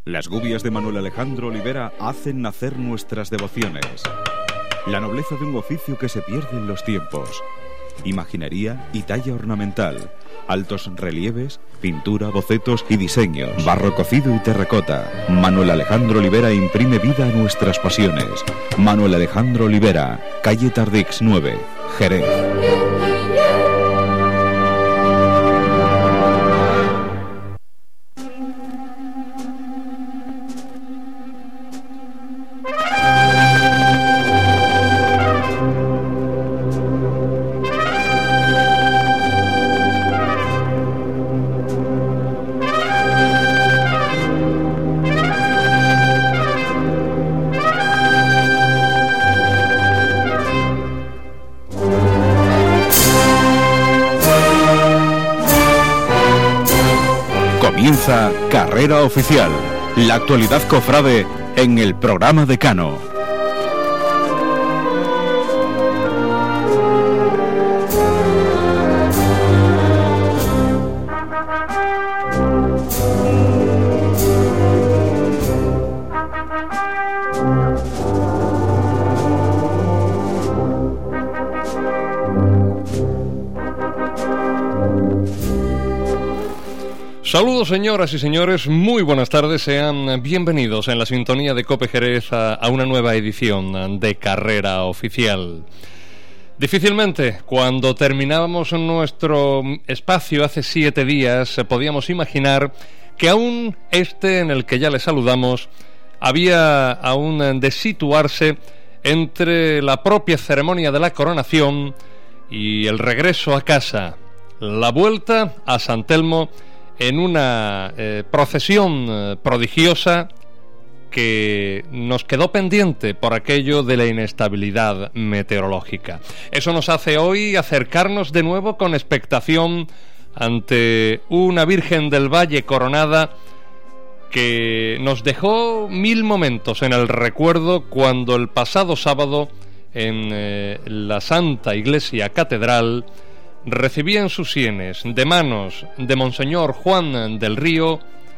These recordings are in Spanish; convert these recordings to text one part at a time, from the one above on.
Las gubias de Manuel Alejandro Olivera hacen nacer nuestras devociones. La nobleza de un oficio que se pierde en los tiempos. Imaginería y talla ornamental. Altos relieves, pintura, bocetos y diseños. Barro cocido y terracota. Manuel Alejandro Olivera imprime vida a nuestras pasiones. Manuel Alejandro Olivera, calle Tardix 9, Jerez. Comienza Carrera Oficial, la actualidad cofrade en el programa Decano. Saludos señoras y señores, muy buenas tardes, sean bienvenidos en la sintonía de COPE Jerez a una nueva edición de Carrera Oficial. Difícilmente, cuando terminábamos nuestro espacio hace 7 días, podíamos imaginar que aún en el que ya les saludamos, había aún de situarse entre la propia ceremonia de la coronación y el regreso a casa, la vuelta a San Telmo, en una procesión prodigiosa que nos quedó pendiente por aquello de la inestabilidad meteorológica. Eso nos hace hoy acercarnos de nuevo con expectación ante una Virgen del Valle coronada que nos dejó 1000 momentos en el recuerdo cuando el pasado sábado en la Santa Iglesia Catedral recibía en sus sienes, de manos de Monseñor Juan del Río,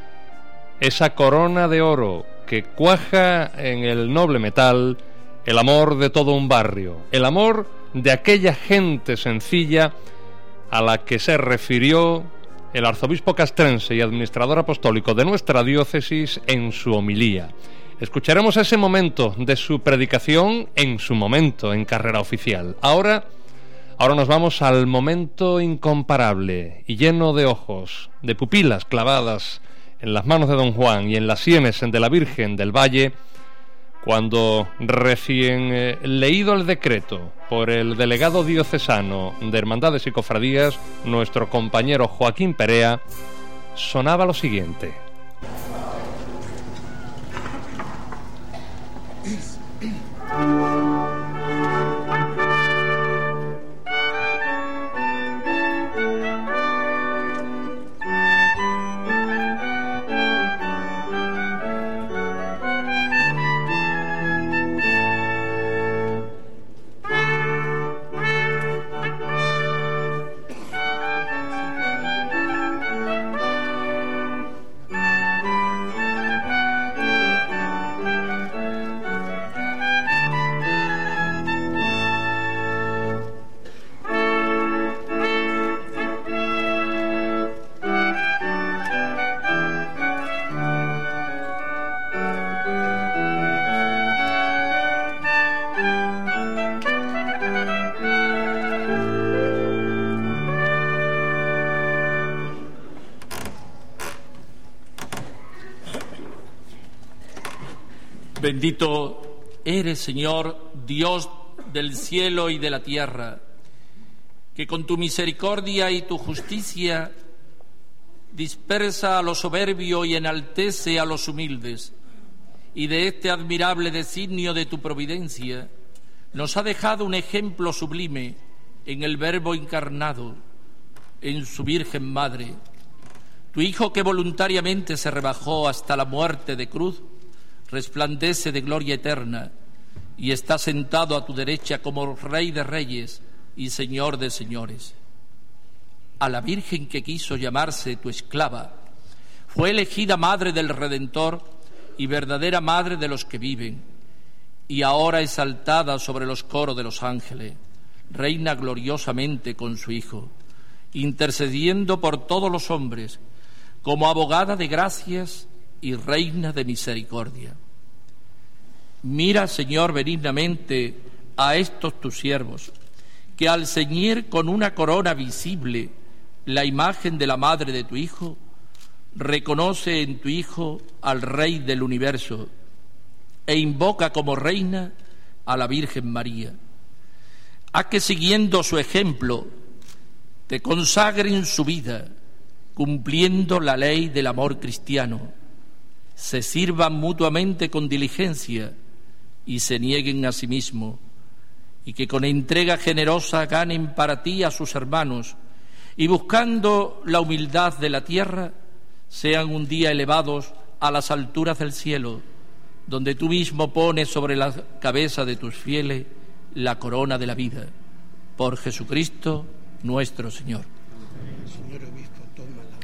esa corona de oro que cuaja en el noble metal el amor de todo un barrio, el amor de aquella gente sencilla a la que se refirió el arzobispo castrense y administrador apostólico de nuestra diócesis en su homilía. Escucharemos ese momento de su predicación en su momento en Carrera Oficial. Ahora nos vamos al momento incomparable y lleno de ojos, de pupilas clavadas en las manos de don Juan y en las sienes de la Virgen del Valle, cuando recién leído el decreto por el delegado diocesano de Hermandades y Cofradías, nuestro compañero Joaquín Perea, sonaba lo siguiente. Bendito eres, Señor, Dios del cielo y de la tierra, que con tu misericordia y tu justicia dispersa a lo soberbio y enaltece a los humildes, y de este admirable designio de tu providencia nos ha dejado un ejemplo sublime en el Verbo encarnado, en su Virgen Madre, tu Hijo que voluntariamente se rebajó hasta la muerte de cruz, resplandece de gloria eterna y está sentado a tu derecha como Rey de Reyes y Señor de Señores. A la Virgen que quiso llamarse tu esclava, fue elegida Madre del Redentor y verdadera Madre de los que viven, y ahora exaltada sobre los coros de los ángeles, reina gloriosamente con su Hijo, intercediendo por todos los hombres, como abogada de gracias y reina de misericordia. Mira, Señor, benignamente a estos tus siervos, que al ceñir con una corona visible la imagen de la madre de tu Hijo, reconoce en tu Hijo al Rey del universo e invoca como reina a la Virgen María. Haz que, siguiendo su ejemplo, te consagren su vida, cumpliendo la ley del amor cristiano, se sirvan mutuamente con diligencia y se nieguen a sí mismos, y que con entrega generosa ganen para ti a sus hermanos, y buscando la humildad de la tierra, sean un día elevados a las alturas del cielo, donde tú mismo pones sobre la cabeza de tus fieles la corona de la vida. Por Jesucristo nuestro Señor. Señor obispo, tómala,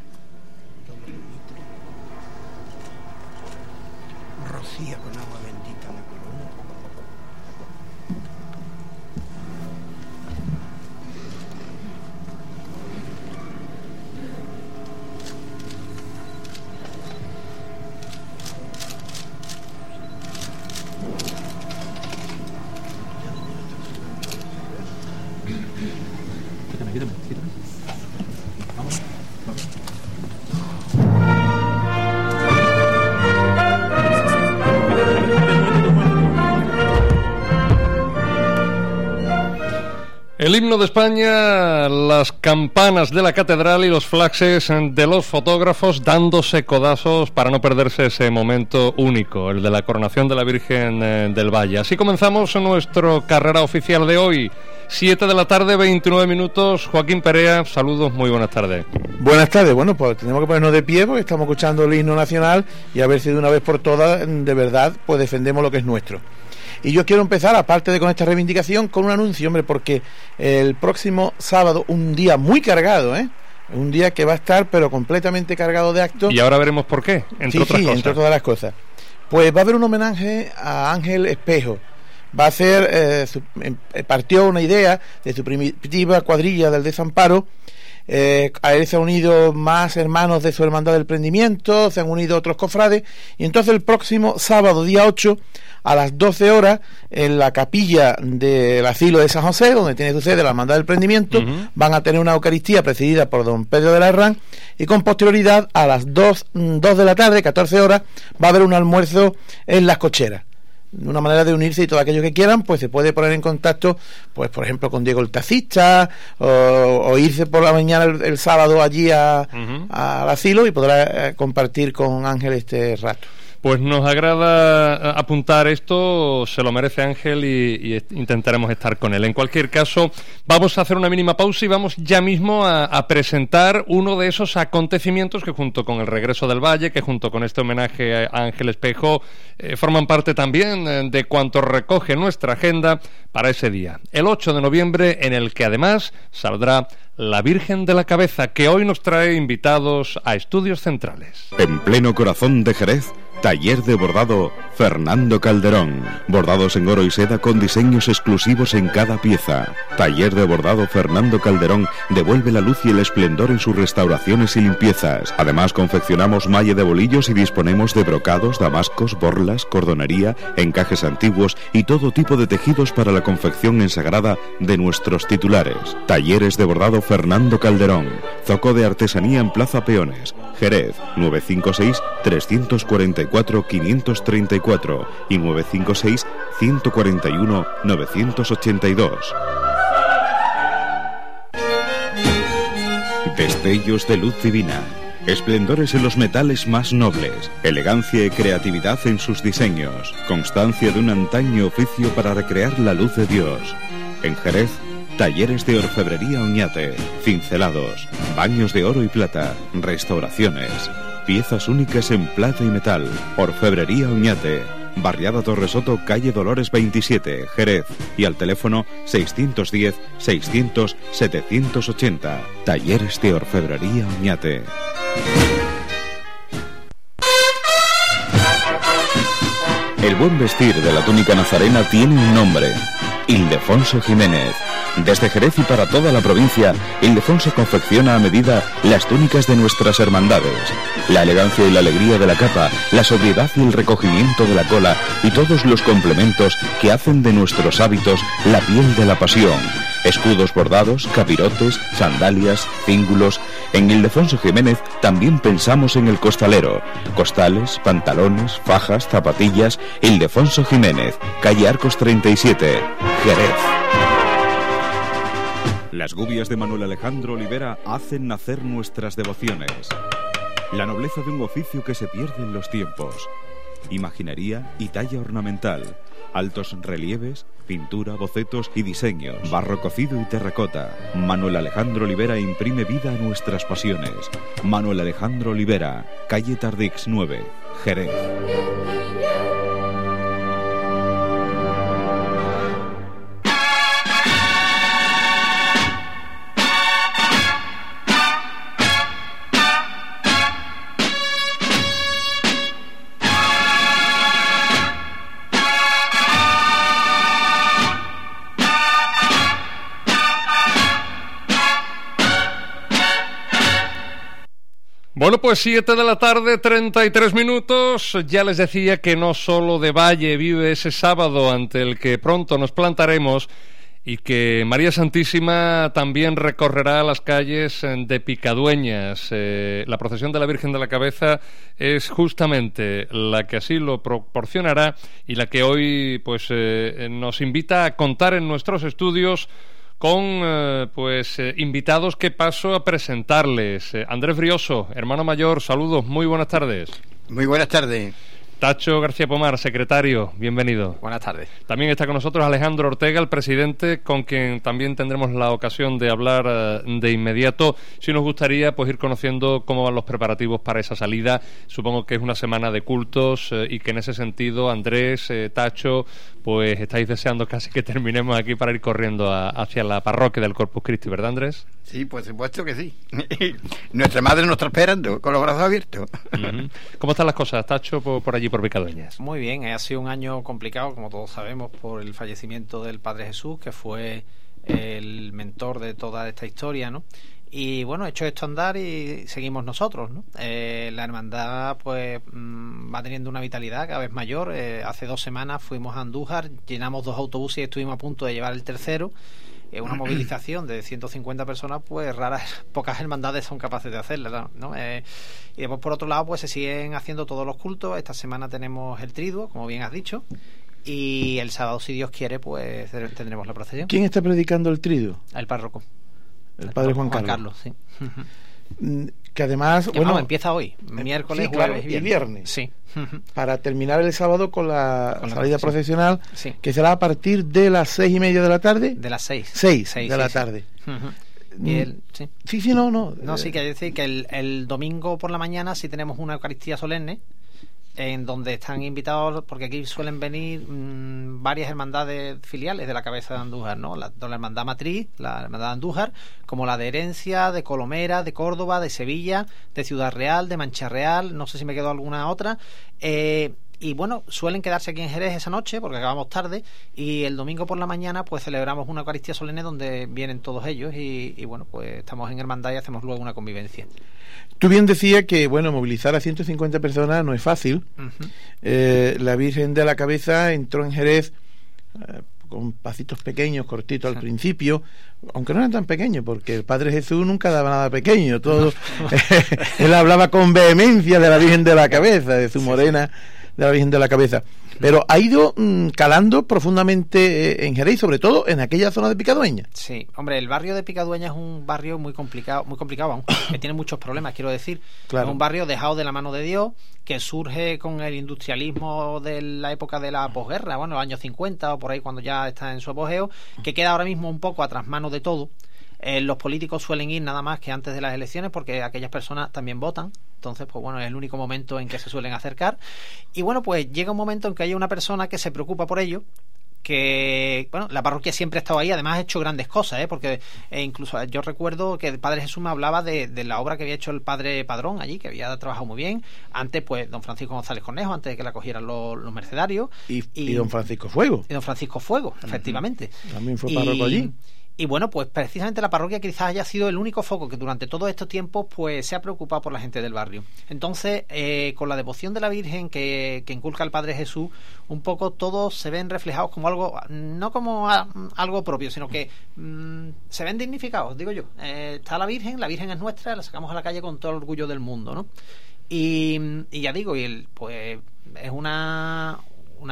rocía con agua bendita la corona. Quítame. Vamos. El himno de España, las campanas de la catedral y los flashes de los fotógrafos dándose codazos para no perderse ese momento único, el de la coronación de la Virgen del Valle. Así comenzamos nuestro carrera oficial de hoy. 7 de la tarde, 29 minutos. Joaquín Perea, saludos, muy buenas tardes. Buenas tardes. Bueno, pues tenemos que ponernos de pie porque estamos escuchando el himno nacional y a ver si de una vez por todas, de verdad, pues defendemos lo que es nuestro. Y yo quiero empezar, aparte de con esta reivindicación, con un anuncio, hombre, porque el próximo sábado, un día muy cargado, un día que va a estar, pero completamente cargado de actos. Y ahora veremos por qué, entre otras cosas. Entre todas las cosas. Pues va a haber un homenaje a Ángel Espejo. Va a hacer, partió una idea de su primitiva cuadrilla del Desamparo. A él se han unido más hermanos de su hermandad del Prendimiento, se han unido otros cofrades, y entonces el próximo sábado, día 8, a las 12 horas, en la capilla del asilo de San José, donde tiene su sede la hermandad del Prendimiento, van a tener una Eucaristía presidida por don Pedro de la Herrán, y con posterioridad a las 2 de la tarde, 14 horas, va a haber un almuerzo en Las Cocheras. Una manera de unirse, y todos aquellos que quieran pues se puede poner en contacto, pues por ejemplo con Diego el Taxista, o irse por la mañana el sábado allí al asilo y podrá compartir con Ángel este rato. Pues nos agrada apuntar esto, se lo merece Ángel y intentaremos estar con él. En cualquier caso, vamos a hacer una mínima pausa y vamos ya mismo a presentar uno de esos acontecimientos que, junto con el regreso del Valle, que junto con este homenaje a Ángel Espejo, forman parte también de cuanto recoge nuestra agenda para ese día. El 8 de noviembre, en el que además saldrá la Virgen de la Cabeza, que hoy nos trae invitados a Estudios Centrales. En pleno corazón de Jerez, taller de bordado Fernando Calderón. Bordados en oro y seda con diseños exclusivos en cada pieza. Taller de bordado Fernando Calderón devuelve la luz y el esplendor en sus restauraciones y limpiezas. Además, confeccionamos malla de bolillos y disponemos de brocados, damascos, borlas, cordonería, encajes antiguos y todo tipo de tejidos para la confección ensagrada de nuestros titulares. Talleres de bordado Fernando Calderón. Zoco de artesanía en Plaza Peones, Jerez, 956-344-534 y 956-141-982. Destellos de luz divina, esplendores en los metales más nobles, elegancia y creatividad en sus diseños, constancia de un antaño oficio para recrear la luz de Dios. En Jerez, talleres de orfebrería Oñate, cincelados, baños de oro y plata, restauraciones, piezas únicas en plata y metal. Orfebrería Oñate, barriada Torresoto, calle Dolores 27, Jerez, y al teléfono 610-600-780. Talleres de Orfebrería Oñate. El buen vestir de la túnica nazarena tiene un nombre: Ildefonso Jiménez. Desde Jerez y para toda la provincia, Ildefonso confecciona a medida las túnicas de nuestras hermandades. La elegancia y la alegría de la capa, la sobriedad y el recogimiento de la cola y todos los complementos que hacen de nuestros hábitos la piel de la pasión. Escudos bordados, capirotes, sandalias, cíngulos. En Ildefonso Jiménez también pensamos en el costalero. Costales, pantalones, fajas, zapatillas. Ildefonso Jiménez, calle Arcos 37, Jerez. Las gubias de Manuel Alejandro Olivera hacen nacer nuestras devociones. La nobleza de un oficio que se pierde en los tiempos. Imaginería y talla ornamental. Altos relieves, pintura, bocetos y diseños, barro cocido y terracota. Manuel Alejandro Olivera imprime vida a nuestras pasiones. Manuel Alejandro Olivera, calle Tardix 9, Jerez. Bueno, pues 7 de la tarde, 33 minutos. Ya les decía que no solo de Valle vive ese sábado ante el que pronto nos plantaremos, y que María Santísima también recorrerá las calles de Picadueñas. La procesión de la Virgen de la Cabeza es justamente la que así lo proporcionará y la que hoy pues nos invita a contar en nuestros estudios con invitados que paso a presentarles. Andrés Brioso, hermano mayor, saludos, muy buenas tardes. Muy buenas tardes. Tacho García Pomar, secretario, bienvenido. Buenas tardes. También está con nosotros Alejandro Ortega, el presidente, con quien también tendremos la ocasión de hablar de inmediato. Sí nos gustaría pues ir conociendo cómo van los preparativos para esa salida. Supongo que es una semana de cultos y que en ese sentido, Andrés, Tacho, pues estáis deseando casi que terminemos aquí para ir corriendo hacia la parroquia del Corpus Christi, ¿verdad, Andrés? Sí, por supuesto que sí. Nuestra madre nos está esperando con los brazos abiertos. Uh-huh. ¿Cómo están las cosas, Tacho, por allí, por Picadueñas? Muy bien, ha sido un año complicado, como todos sabemos, por el fallecimiento del Padre Jesús, que fue el mentor de toda esta historia, ¿no? Y bueno, hecho esto andar y seguimos nosotros, ¿no? La hermandad pues va teniendo una vitalidad cada vez mayor. Hace 2 semanas fuimos a Andújar, llenamos 2 autobuses y estuvimos a punto de llevar el tercero. Una movilización de 150 personas, pues pocas hermandades son capaces de hacerla, ¿no? Y después, por otro lado, pues se siguen haciendo todos los cultos. Esta semana tenemos el triduo, como bien has dicho, y el sábado, si Dios quiere, pues tendremos la procesión. ¿Quién está predicando el triduo? El párroco. El padre Juan Carlos, sí. Que además, bueno, empieza hoy, miércoles, sí, claro, jueves y viernes. Sí. Para terminar el sábado con la salida procesional, sí, que será a partir de las 6:30 de la tarde. De las 6 de la tarde. Y sí, que decir que el domingo por la mañana sí tenemos una Eucaristía solemne, en donde están invitados, porque aquí suelen venir varias hermandades filiales de la Cabeza de Andújar, ¿no? La hermandad matriz, la hermandad de Andújar, como la de Herencia, de Colomera, de Córdoba, de Sevilla, de Ciudad Real, de Mancha Real, no sé si me quedó alguna otra. Y bueno, suelen quedarse aquí en Jerez esa noche porque acabamos tarde, y el domingo por la mañana pues celebramos una Eucaristía solemne donde vienen todos ellos y bueno, pues estamos en hermandad y hacemos luego una convivencia. Tú bien decías que, bueno, movilizar a 150 personas no es fácil. Uh-huh. La Virgen de la Cabeza entró en Jerez con pasitos pequeños, cortitos al principio, aunque no eran tan pequeños, porque el Padre Jesús nunca daba nada pequeño. Todo él hablaba con vehemencia de la Virgen de la Cabeza, de su morena, de la Virgen de la Cabeza. Pero ha ido calando profundamente en Jerez, sobre todo en aquella zona de Picadueñas. Sí, hombre, el barrio de Picadueñas es un barrio muy complicado aún, que tiene muchos problemas, quiero decir. Claro. Es un barrio dejado de la mano de Dios, que surge con el industrialismo de la época de la posguerra, bueno, los años 50 o por ahí, cuando ya está en su apogeo, que queda ahora mismo un poco a trasmano de todo. Los políticos suelen ir nada más que antes de las elecciones, porque aquellas personas también votan. Entonces, pues bueno, es el único momento en que se suelen acercar. Y bueno, pues llega un momento en que hay una persona que se preocupa por ello, que bueno, la parroquia siempre ha estado ahí, además ha hecho grandes cosas, porque incluso yo recuerdo que el Padre Jesús me hablaba de la obra que había hecho el Padre Padrón allí, que había trabajado muy bien, antes pues don Francisco González Cornejo, antes de que la cogieran los mercedarios, y don Francisco Fuego, efectivamente, también fue párroco allí. Y bueno, pues precisamente la parroquia quizás haya sido el único foco que durante todos estos tiempos pues se ha preocupado por la gente del barrio. Entonces, con la devoción de la Virgen que inculca el Padre Jesús, un poco todos se ven reflejados como algo, no como algo propio, sino que se ven dignificados, digo yo. Está la Virgen es nuestra, la sacamos a la calle con todo el orgullo del mundo, ¿no? Y ya digo, pues es es la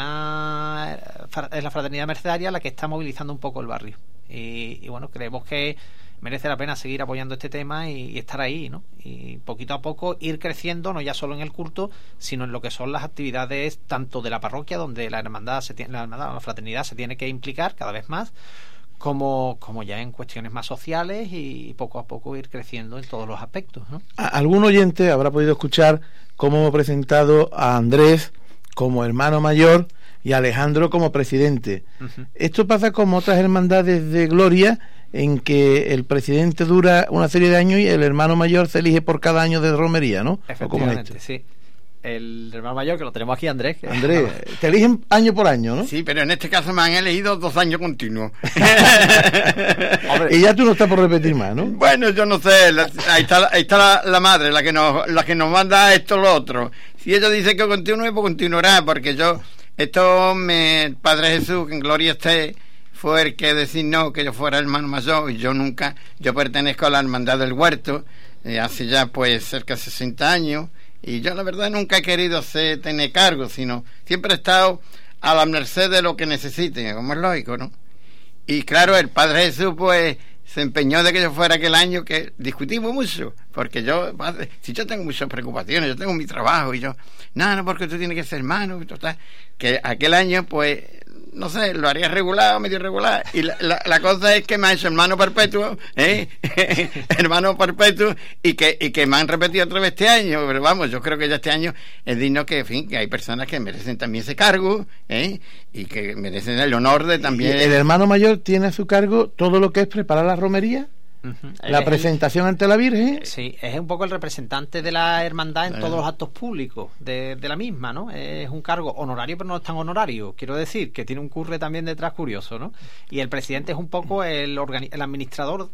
fraternidad mercedaria la que está movilizando un poco el barrio. Y bueno, creemos que merece la pena seguir apoyando este tema y estar ahí, ¿no? Y poquito a poco ir creciendo, no ya solo en el culto, sino en lo que son las actividades tanto de la parroquia, donde la fraternidad se tiene que implicar cada vez más, como ya en cuestiones más sociales, y poco a poco ir creciendo en todos los aspectos, ¿no? Algún oyente habrá podido escuchar cómo hemos presentado a Andrés como hermano mayor y Alejandro como presidente. Esto pasa como otras hermandades de gloria, en que el presidente dura una serie de años y el hermano mayor se elige por cada año de romería, ¿no? Efectivamente, sí. El hermano mayor, que lo tenemos aquí, Andrés. Andrés, te eligen año por año, ¿no? Sí, pero en este caso me han elegido 2 años continuos. Y ya tú no estás por repetir más, ¿no? Bueno, yo no sé, ahí está la madre, la que nos manda esto o lo otro. Si ella dice que continúe, pues continuará, porque el Padre Jesús, que en gloria esté, fue el que designó que yo fuera hermano mayor, y yo pertenezco a la Hermandad del Huerto, hace ya pues cerca de 60 años, y yo la verdad nunca he querido tener cargo, sino siempre he estado a la merced de lo que necesiten, como es lógico, ¿no? Y claro, el Padre Jesús pues se empeñó de que yo fuera aquel año, que discutimos mucho, porque si yo tengo muchas preocupaciones, yo tengo mi trabajo, y no, porque tú tienes que ser hermano, que aquel año pues no sé, lo haría regular o medio regular, y la cosa es que me ha hecho hermano perpetuo, hermano perpetuo, y que me han repetido otra vez este año. Pero vamos, yo creo que ya este año es digno que, en fin, que hay personas que merecen también ese cargo, y que merecen el honor de también. ¿El hermano mayor tiene a su cargo todo lo que es preparar la romería? La presentación ante la Virgen. Sí, es un poco el representante de la hermandad en todos los actos públicos de la misma, ¿no? Es un cargo honorario, pero no es tan honorario, quiero decir, que tiene un curre también detrás curioso, ¿no? Y el presidente es un poco el administrador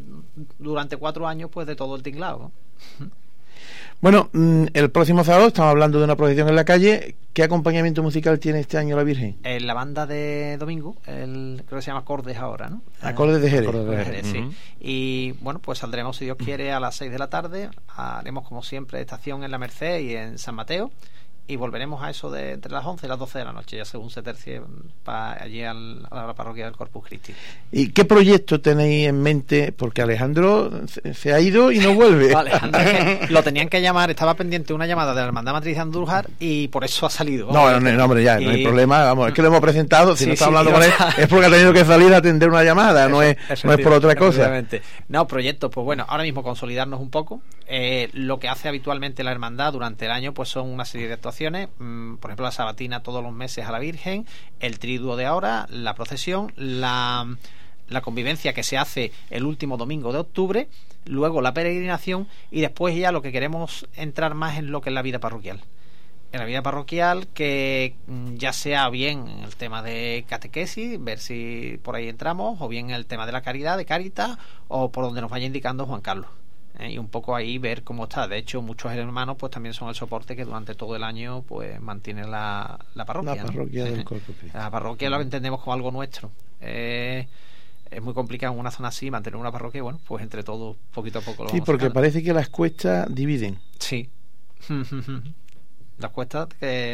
durante 4 años, pues, de todo el tinglado, ¿no? Bueno, el próximo sábado estamos hablando de una procesión en la calle. ¿Qué acompañamiento musical tiene este año la Virgen? La banda de domingo, creo que se llama Acordes ahora, ¿no? Acordes de Jerez. Acordes de Jerez, sí. Y bueno, pues saldremos, si Dios quiere, a las 6 de la tarde. Haremos, como siempre, estación en la Merced y en San Mateo. Y volveremos a eso de entre las 11 y las 12 de la noche, ya según se tercie, para allí a la parroquia del Corpus Christi. ¿Y qué proyecto tenéis en mente? Porque Alejandro se ha ido y no vuelve. Vale, Alejandro, lo tenían que llamar, estaba pendiente una llamada de la Hermandad Matriz de Andújar y por eso ha salido. No, hombre, ya, no hay problema, vamos, es que lo hemos presentado, si no está hablando con él, es porque ha tenido que salir a atender una llamada, no es por otra cosa. No, proyectos, pues bueno, ahora mismo consolidarnos un poco. Lo que hace habitualmente la Hermandad durante el año, pues son una serie de actuaciones. Por ejemplo, la sabatina todos los meses a la Virgen, el triduo de ahora, la procesión, la convivencia que se hace el último domingo de octubre, luego la peregrinación, y después ya lo que queremos entrar más en lo que es la vida parroquial. En la vida parroquial, que ya sea bien el tema de catequesis, ver si por ahí entramos, o bien el tema de la caridad, de Caritas, o por donde nos vaya indicando Juan Carlos. Y un poco ahí ver cómo está. De hecho, muchos hermanos pues también son el soporte que durante todo el año pues mantiene la parroquia. La parroquia, ¿no? Del Corpus Christi. La parroquia lo entendemos como algo nuestro. Es muy complicado en una zona así mantener una parroquia, y bueno, pues entre todos poquito a poco lo vamos porque sacando. Parece que las cuestas dividen. Sí. Las cuestas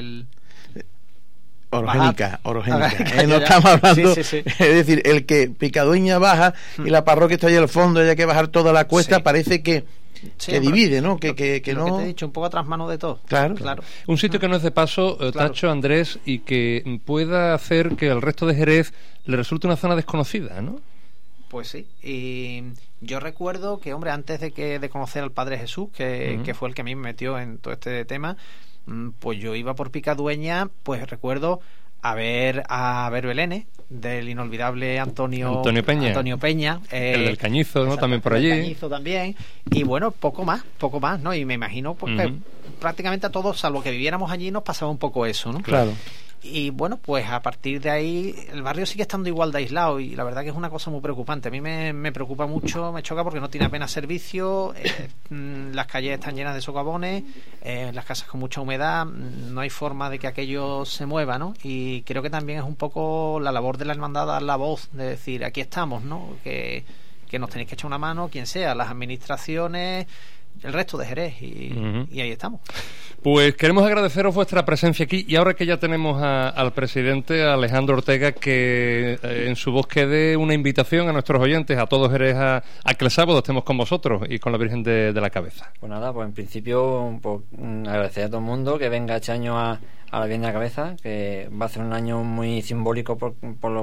orogénica, no estamos hablando, sí. Es decir, el que Picadueña baja y la parroquia está allá al fondo, hay que bajar toda la cuesta, parece que divide, ¿no? Que no. Lo que te he dicho, un poco atrás mano de todo. Claro. Un sitio que no es de paso, Tacho, Andrés, y que pueda hacer que al resto de Jerez le resulte una zona desconocida, ¿no? Pues sí, y yo recuerdo que, hombre, antes de conocer al Padre Jesús, que fue el que a mí me metió en todo este tema, pues yo iba por Picadueña, pues recuerdo a ver Belénes del inolvidable Antonio Peña, el del Cañizo, ¿no? También por allí. El Cañizo también, y bueno, poco más, ¿no? Y me imagino pues que prácticamente a todos, salvo que viviéramos allí, nos pasaba un poco eso, ¿no? Claro. Y bueno, pues a partir de ahí el barrio sigue estando igual de aislado, y la verdad que es una cosa muy preocupante. A mí me preocupa mucho, me choca porque no tiene apenas servicio, las calles están llenas de socavones, las casas con mucha humedad, no hay forma de que aquello se mueva, ¿no? Y creo que también es un poco la labor de la hermandad dar la voz, de decir, aquí estamos, ¿no? Que nos tenéis que echar una mano, quien sea, las administraciones, el resto de Jerez, y ahí estamos. Pues queremos agradeceros vuestra presencia aquí, y ahora que ya tenemos al presidente Alejandro Ortega, que en su voz quede una invitación a nuestros oyentes, a todos Jerez, a que el sábado estemos con vosotros y con la Virgen de la Cabeza. Pues nada, pues en principio pues, agradecer a todo el mundo que venga este año a la Virgen de la Cabeza, que va a ser un año muy simbólico por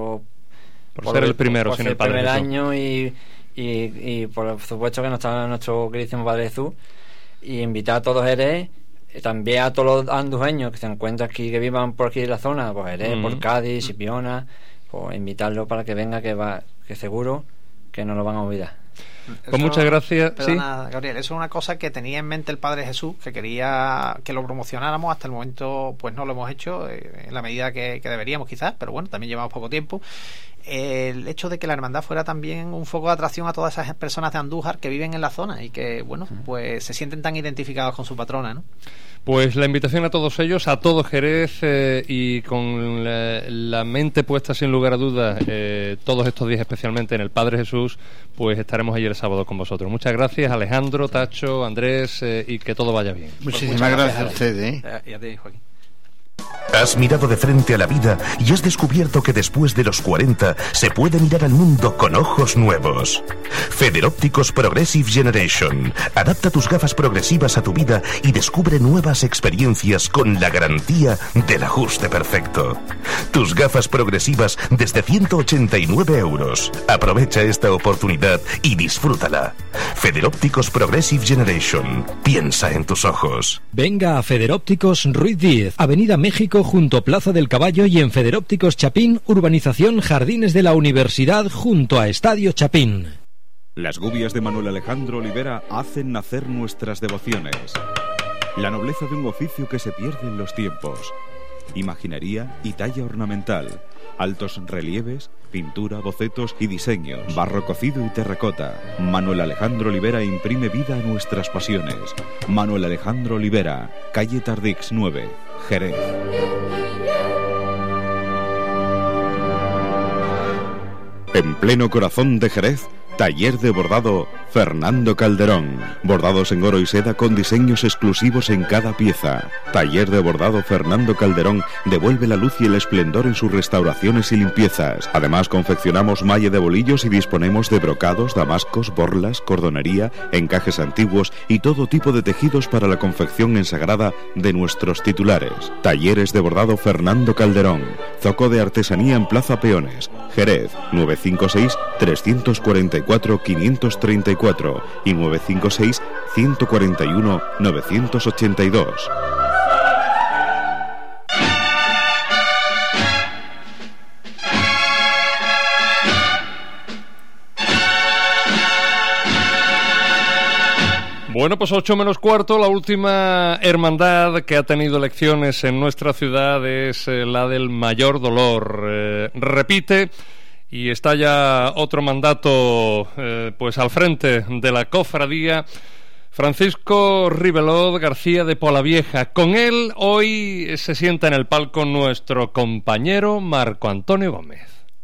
ser el primero, sin el Padre primer Jesús. Año y por supuesto que no está nuestro queridísimo Padre Jesús, y invitar a todos Jerez, también a todos los andujeños que se encuentran aquí, que vivan por aquí en la zona, pues Jerez, por Cádiz, Sipiona, pues invitarlos para que venga, que seguro que no lo van a olvidar. Pues muchas gracias. Perdona, ¿sí? Gabriel, eso es una cosa que tenía en mente el Padre Jesús, que quería que lo promocionáramos. Hasta el momento pues no lo hemos hecho en la medida que deberíamos, quizás, pero bueno, también llevamos poco tiempo. El hecho de que la hermandad fuera también un foco de atracción a todas esas personas de Andújar que viven en la zona y que, bueno, pues se sienten tan identificados con su patrona, ¿no? Pues la invitación a todos ellos, a todo Jerez, y con la mente puesta sin lugar a dudas todos estos días, especialmente en el Padre Jesús, pues estaremos allí el sábado con vosotros. Muchas gracias, Alejandro, Tacho, Andrés, y que todo vaya bien. Muchísimas gracias a ustedes. Y a ti, Joaquín. Has mirado de frente a la vida y has descubierto que después de los 40 se puede mirar al mundo con ojos nuevos. Federópticos Progressive Generation. Adapta tus gafas progresivas a tu vida y descubre nuevas experiencias con la garantía del ajuste perfecto. Tus gafas progresivas desde 189 €. Aprovecha esta oportunidad y disfrútala. Federópticos Progressive Generation. Piensa en tus ojos. Venga a Federópticos Ruiz Díez, Avenida México junto Plaza del Caballo, y en Federópticos Chapín, urbanización Jardines de la Universidad junto a Estadio Chapín. Las gubias de Manuel Alejandro Olivera hacen nacer nuestras devociones. La nobleza de un oficio que se pierde en los tiempos. Imaginería y talla ornamental. Altos relieves, pintura, bocetos y diseños. Barro cocido y terracota. Manuel Alejandro Olivera imprime vida a nuestras pasiones. Manuel Alejandro Olivera, calle Tardix 9, Jerez. En pleno corazón de Jerez, taller de bordado Fernando Calderón. Bordados en oro y seda con diseños exclusivos en cada pieza. Taller de bordado Fernando Calderón devuelve la luz y el esplendor en sus restauraciones y limpiezas. Además, confeccionamos malla de bolillos y disponemos de brocados, damascos, borlas, cordonería, encajes antiguos y todo tipo de tejidos para la confección ensagrada de nuestros titulares. Talleres de bordado Fernando Calderón. Zoco de artesanía en Plaza Peones, Jerez, 956-344-534 y 956-141-982. Bueno, pues 8 menos cuarto, la última hermandad que ha tenido elecciones en nuestra ciudad es la del Mayor Dolor. Repite y está ya otro mandato pues al frente de la cofradía, Francisco Ribelot García de Polavieja. Con él hoy se sienta en el palco nuestro compañero Marco Antonio Gómez.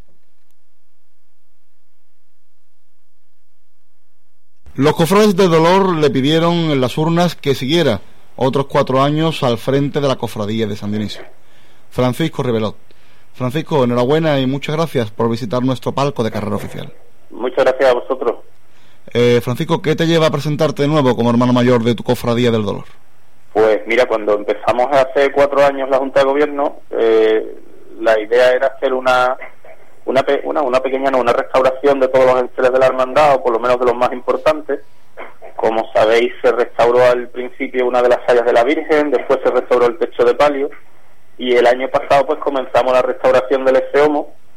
Los cofrades de Dolor le pidieron en las urnas que siguiera otros 4 años al frente de la cofradía de San Dionisio. Francisco Ribelot. Francisco, enhorabuena y muchas gracias por visitar nuestro palco de carrera oficial. Muchas gracias a vosotros. Francisco, ¿qué te lleva a presentarte de nuevo como hermano mayor de tu cofradía del Dolor? Pues mira, cuando empezamos hace 4 años la Junta de Gobierno, la idea era hacer una restauración de todos los enseres de la hermandad, o por lo menos de los más importantes. Como sabéis, se restauró al principio una de las sayas de la Virgen, después se restauró el techo de palio, y el año pasado pues comenzamos la restauración del Efeomo,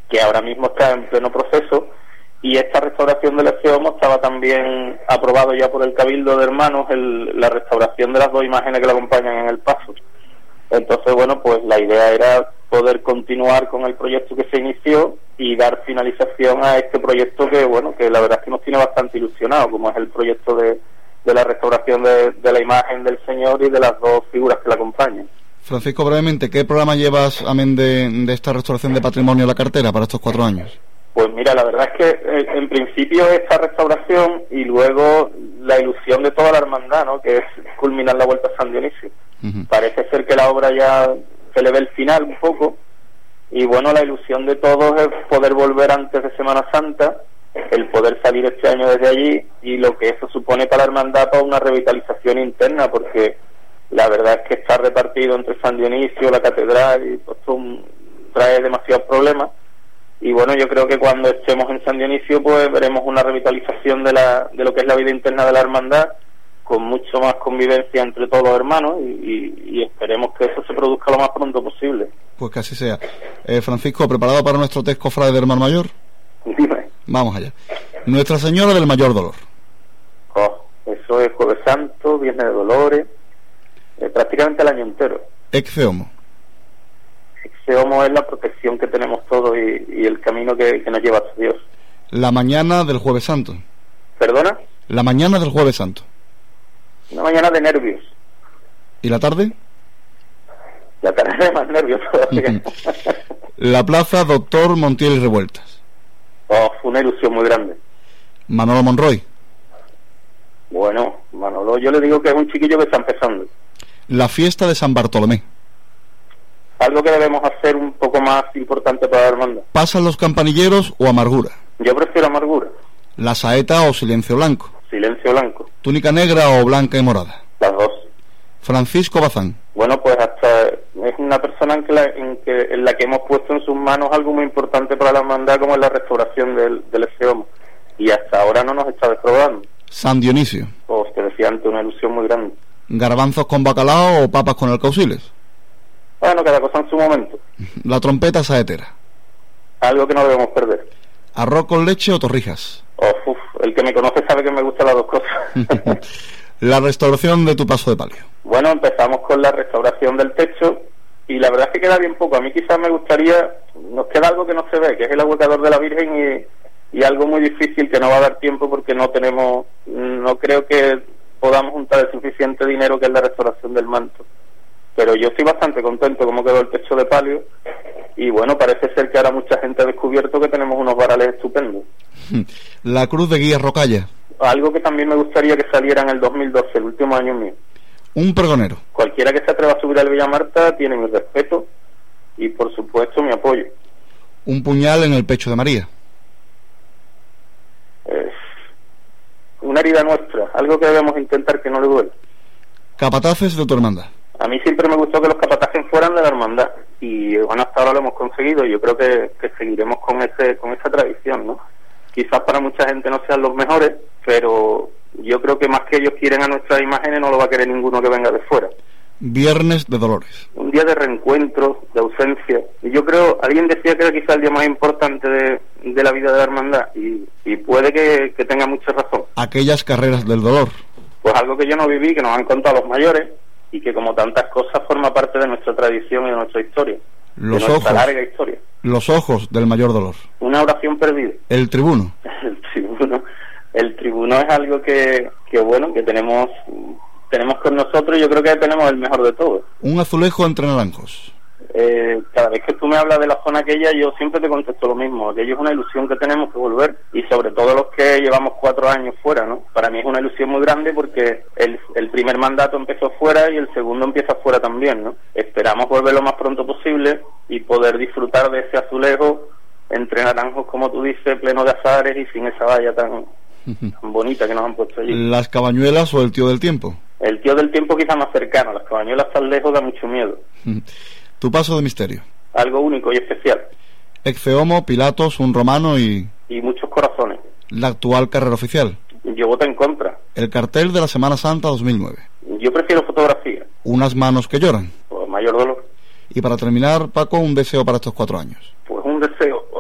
que ahora mismo está en pleno proceso, y esta restauración del Ecceomo estaba también aprobado ya por el Cabildo de Hermanos, la restauración de las 2 imágenes que la acompañan en el paso. Entonces, bueno, pues la idea era poder continuar con el proyecto que se inició y dar finalización a este proyecto que, bueno, que la verdad es que nos tiene bastante ilusionado, como es el proyecto de la restauración de la imagen del Señor y de las 2 figuras que la acompañan. Francisco, brevemente, ¿qué programa llevas, amén de esta restauración de patrimonio en la cartera para estos 4 años? Pues mira, la verdad es que en principio esta restauración y luego la ilusión de toda la hermandad, ¿no?, que es culminar la Vuelta a San Dionisio. Parece ser que la obra ya se le ve el final un poco, y bueno, la ilusión de todos es poder volver antes de Semana Santa, el poder salir este año desde allí, y lo que eso supone para la hermandad, para una revitalización interna, porque la verdad es que estar repartido entre San Dionisio, la catedral, y pues, trae demasiados problemas. Y bueno, yo creo que cuando estemos en San Dionisio, pues veremos una revitalización de lo que es la vida interna de la hermandad, con mucho más convivencia entre todos los hermanos, y esperemos que eso se produzca lo más pronto posible. Pues que así sea. Francisco, ¿preparado para nuestro test cofrade del Hermano Mayor? Dime. Vamos allá. Nuestra Señora del Mayor Dolor. Eso es Jueves Santo, Viernes de Dolores, prácticamente el año entero. Ecceomo. Ecceomo es la protección que tenemos todos y el camino que nos lleva a Dios. La mañana del Jueves Santo. ¿Perdona? La mañana del Jueves Santo. Una mañana de nervios. ¿Y la tarde? La tarde de más nervios todavía. La plaza Doctor Montiel y Revueltas. Fue una ilusión muy grande. Manolo Monroy. Bueno, Manolo, yo le digo que es un chiquillo que está empezando. La fiesta de San Bartolomé. Algo que debemos hacer un poco más importante para la hermandad. ¿Pasan los campanilleros o amargura? Yo prefiero amargura. La saeta o silencio blanco. Silencio blanco. Túnica negra o blanca y morada. Las 2. Francisco Bazán. Bueno, pues hasta es una persona en la que hemos puesto en sus manos algo muy importante para la hermandad, como es la restauración del Ecceomo, y hasta ahora no nos está defraudando. San Dionisio. Pues te decía antes, una ilusión muy grande. Garbanzos con bacalao o papas con alcauciles. Bueno, cada cosa en su momento. La trompeta saetera. Algo que no debemos perder. Arroz con leche o torrijas. El que me conoce sabe que me gustan las 2 cosas. La restauración de tu paso de palio. Bueno, empezamos con la restauración del techo, y la verdad es que queda bien poco. A mí quizás me gustaría, nos queda algo que no se ve, que es el ahuecador de la Virgen, y algo muy difícil que no va a dar tiempo porque no creo que podamos juntar el suficiente dinero, que es la restauración del manto. Pero yo estoy bastante contento como quedó el techo de palio, y bueno, parece ser que ahora mucha gente ha descubierto que tenemos unos varales estupendos. La cruz de guía Rocalla. Algo que también me gustaría que saliera en el 2012, el último año mío. Un pregonero. Cualquiera que se atreva a subir al Villa Marta tiene mi respeto y por supuesto mi apoyo. Un puñal en el pecho de María. Una herida nuestra, algo que debemos intentar que no le duele. Capataces de tu hermandad. A mí siempre me gustó que los capataces fueran de la hermandad, y bueno, hasta ahora lo hemos conseguido. Yo creo que seguiremos con esa tradición, ¿no? Quizás para mucha gente no sean los mejores, pero yo creo que más que ellos quieren a nuestras imágenes, no lo va a querer ninguno que venga de fuera. Viernes de Dolores. Un día de reencuentro, de ausencia. Y yo creo, alguien decía que era quizás el día más importante de la vida de la hermandad, y puede que tenga mucha razón. Aquellas carreras del dolor. Pues algo que yo no viví, que nos han contado los mayores, y que como tantas cosas forma parte de nuestra tradición y de nuestra historia. De nuestra larga historia. Los ojos del mayor dolor. Una oración perdida. El tribuno. El tribuno es algo que bueno, que tenemos con nosotros. Yo creo que tenemos el mejor de todos. Un azulejo entre naranjos. Cada vez que tú me hablas de la zona aquella, yo siempre te contesto lo mismo. Aquello es una ilusión que tenemos que volver, y sobre todo los que llevamos 4 años fuera, ¿no? Para mí es una ilusión muy grande porque el primer mandato empezó fuera y el segundo empieza fuera también, ¿no? Esperamos volver lo más pronto posible y poder disfrutar de ese azulejo entre naranjos, como tú dices, pleno de azares y sin esa valla tan bonita que nos han puesto allí. ¿Las cabañuelas o el tío del tiempo? El tío del tiempo quizá más cercano. Las cabañuelas tan lejos da mucho miedo. Tu paso de misterio. Algo único y especial. Ecceomo, Pilatos, un romano y muchos corazones. La actual carrera oficial. Yo voto en contra. El cartel de la Semana Santa 2009. Yo prefiero fotografía. Unas manos que lloran. Pues mayor dolor. Y para terminar, Paco, un deseo para estos 4 años. Pues un deseo.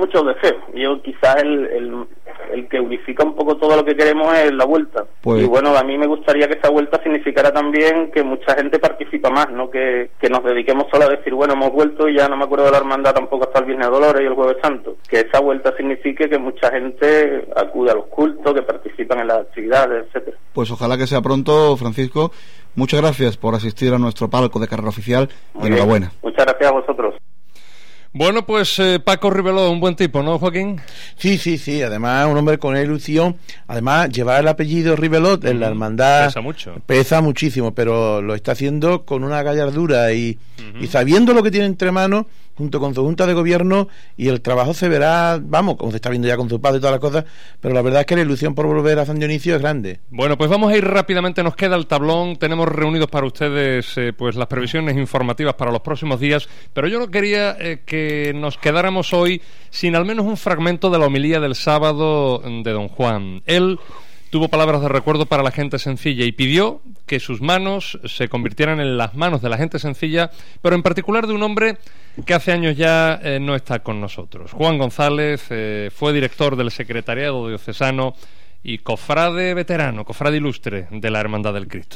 muchos deseos. Yo quizás el que unifica un poco todo lo que queremos es la vuelta. Pues... Y bueno, a mí me gustaría que esa vuelta significara también que mucha gente participa más, no que nos dediquemos solo a decir, bueno, hemos vuelto y ya no me acuerdo de la hermandad tampoco hasta el Viernes de Dolores y el Jueves Santo. Que esa vuelta signifique que mucha gente acude a los cultos, que participan en las actividades, etcétera. Pues ojalá que sea pronto, Francisco. Muchas gracias por asistir a nuestro palco de carrera oficial y enhorabuena. Muchas gracias a vosotros. Bueno, pues Paco Ribeló, un buen tipo, ¿no, Joaquín? Sí, además un hombre con ilusión. Además, llevar el apellido Ribelot en la hermandad pesa mucho. Pesa muchísimo, pero lo está haciendo con una gallardura y sabiendo lo que tiene entre manos, junto con su junta de gobierno, y el trabajo se verá, vamos, como se está viendo ya con su padre y todas las cosas, pero la verdad es que la ilusión por volver a San Dionisio es grande. Bueno, pues vamos a ir rápidamente, nos queda el tablón, tenemos reunidos para ustedes pues las previsiones informativas para los próximos días, pero yo no quería que nos quedáramos hoy sin al menos un fragmento de la homilía del sábado de don Juan. Él tuvo palabras de recuerdo para la gente sencilla y pidió que sus manos se convirtieran en las manos de la gente sencilla, pero en particular de un hombre que hace años ya no está con nosotros. Juan González fue director del Secretariado Diocesano y cofrade veterano, cofrade ilustre de la Hermandad del Cristo.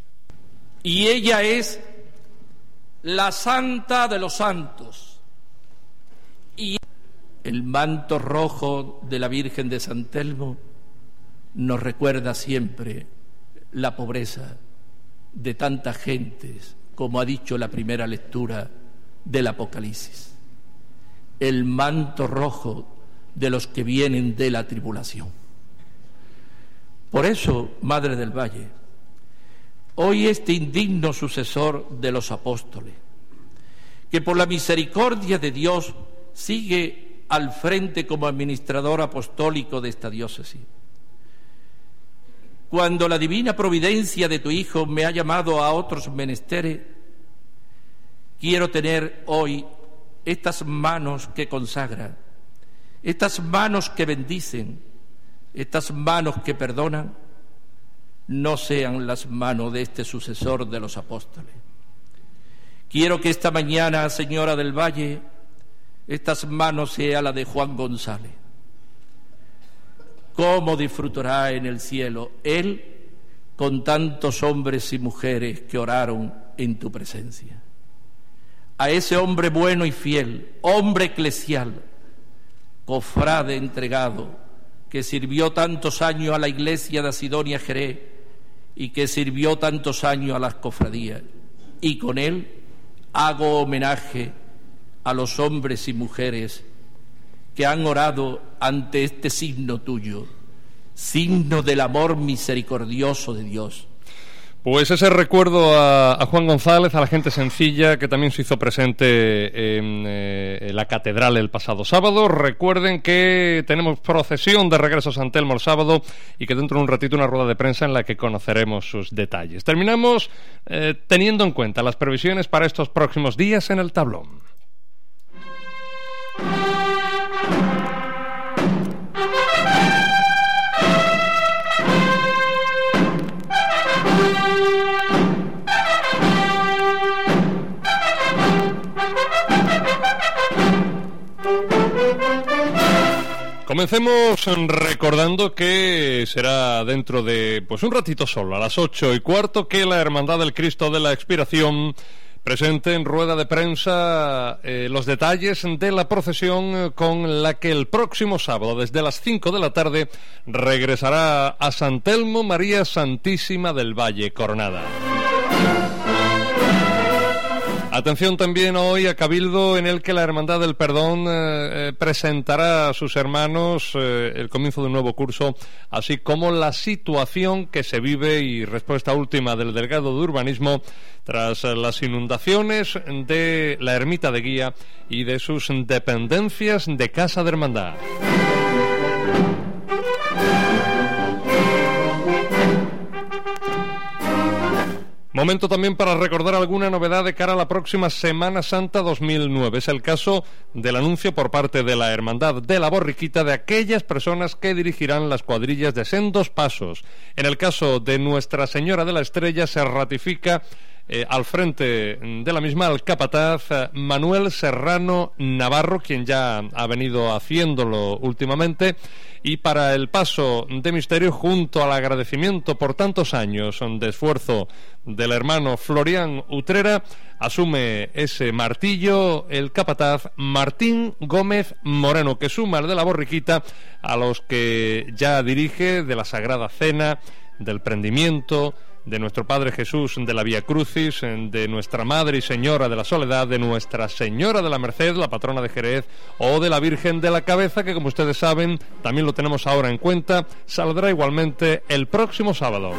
Y ella es la santa de los santos. Y el manto rojo de la Virgen de San Telmo nos recuerda siempre la pobreza de tantas gentes, como ha dicho la primera lectura del Apocalipsis. El manto rojo de los que vienen de la tribulación. Por eso, Madre del Valle, hoy este indigno sucesor de los apóstoles, que por la misericordia de Dios sigue al frente como administrador apostólico de esta diócesis, cuando la divina providencia de tu Hijo me ha llamado a otros menesteres, quiero tener hoy estas manos que consagran, estas manos que bendicen, estas manos que perdonan, no sean las manos de este sucesor de los apóstoles. Quiero que esta mañana, Señora del Valle, estas manos sea la de Juan González. ¿Cómo disfrutará en el cielo él con tantos hombres y mujeres que oraron en tu presencia? A ese hombre bueno y fiel, hombre eclesial, cofrade entregado, que sirvió tantos años a la iglesia de Asidonia Jerez y que sirvió tantos años a las cofradías, y con él hago homenaje a los hombres y mujeres que han orado ante este signo tuyo, signo del amor misericordioso de Dios. Pues ese recuerdo a Juan González, a la gente sencilla que también se hizo presente en la catedral el pasado sábado. Recuerden que tenemos procesión de regreso a San Telmo el sábado y que dentro de un ratito una rueda de prensa en la que conoceremos sus detalles. Terminamos teniendo en cuenta las previsiones para estos próximos días en el tablón. Comencemos recordando que será dentro de un ratito solo, a las 8:15, que la Hermandad del Cristo de la Expiración presente en rueda de prensa los detalles de la procesión con la que el próximo sábado, desde las 5 de la tarde, regresará a San Telmo María Santísima del Valle Coronada. Atención también hoy a Cabildo, en el que la Hermandad del Perdón presentará a sus hermanos el comienzo de un nuevo curso, así como la situación que se vive y respuesta última del delegado de urbanismo tras las inundaciones de la ermita de Guía y de sus dependencias de Casa de Hermandad. Momento también para recordar alguna novedad de cara a la próxima Semana Santa 2009. Es el caso del anuncio por parte de la Hermandad de la Borriquita de aquellas personas que dirigirán las cuadrillas de Sendos Pasos. En el caso de Nuestra Señora de la Estrella se ratifica al frente de la misma el capataz Manuel Serrano Navarro, quien ya ha venido haciéndolo últimamente, y para el paso de misterio, junto al agradecimiento por tantos años de esfuerzo del hermano Florián Utrera, asume ese martillo el capataz Martín Gómez Moreno, que suma el de la borriquita a los que ya dirige de la Sagrada Cena, del prendimiento, de nuestro Padre Jesús de la Vía Crucis, de nuestra Madre y Señora de la Soledad, de Nuestra Señora de la Merced, la patrona de Jerez, o de la Virgen de la Cabeza, que como ustedes saben, también lo tenemos ahora en cuenta, saldrá igualmente el próximo sábado.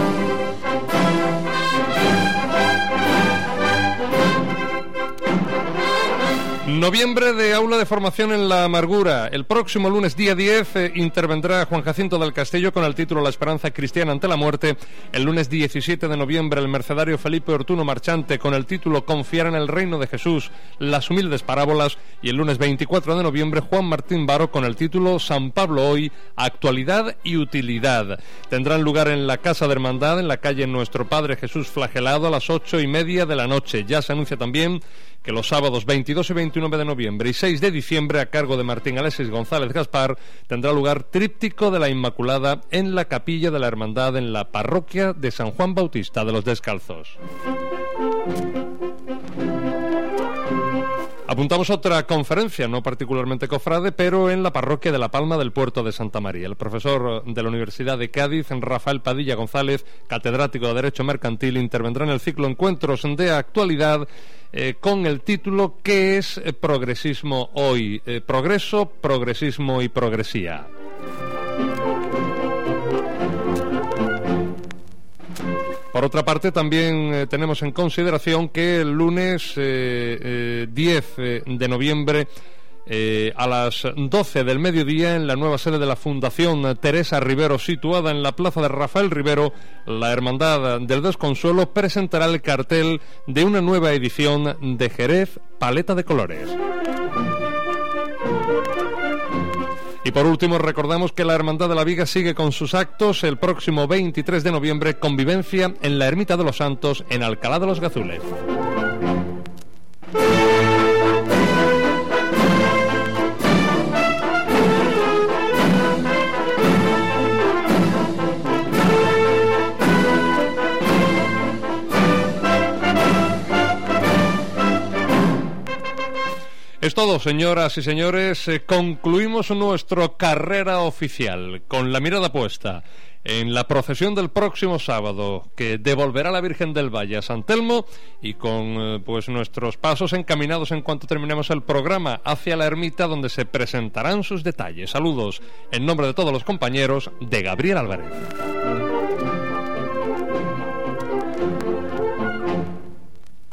Noviembre de Aula de Formación en la Amargura. El próximo lunes día 10 intervendrá Juan Jacinto del Castillo con el título La Esperanza Cristiana ante la Muerte. El lunes 17 de noviembre el mercedario Felipe Ortuno Marchante con el título Confiar en el Reino de Jesús, las humildes parábolas. Y el lunes 24 de noviembre Juan Martín Baro con el título San Pablo hoy, actualidad y utilidad. Tendrán lugar en la Casa de Hermandad, en la calle Nuestro Padre Jesús Flagelado, a las 8:30 de la noche. Ya se anuncia también que los sábados 22 y 29 de noviembre y 6 de diciembre, a cargo de Martín Alexis González Gaspar, tendrá lugar Tríptico de la Inmaculada en la Capilla de la Hermandad en la parroquia de San Juan Bautista de los Descalzos. Apuntamos otra conferencia, no particularmente cofrade, pero en la parroquia de La Palma del Puerto de Santa María. El profesor de la Universidad de Cádiz, Rafael Padilla González, catedrático de Derecho Mercantil, intervendrá en el ciclo Encuentros de Actualidad con el título ¿Qué es progresismo hoy? Progreso, progresismo y progresía. Por otra parte, también tenemos en consideración que el lunes 10 de noviembre a las 12 del mediodía, en la nueva sede de la Fundación Teresa Rivero, situada en la plaza de Rafael Rivero, la Hermandad del Desconsuelo presentará el cartel de una nueva edición de Jerez Paleta de Colores. Y por último, recordamos que la Hermandad de la Viga sigue con sus actos. El próximo 23 de noviembre, convivencia en la Ermita de los Santos, en Alcalá de los Gazules. Es todo, señoras y señores. Concluimos nuestro carrera oficial con la mirada puesta en la procesión del próximo sábado, que devolverá la Virgen del Valle a San Telmo, y con pues nuestros pasos encaminados, en cuanto terminemos el programa, hacia la ermita, donde se presentarán sus detalles. Saludos en nombre de todos los compañeros de Gabriel Álvarez.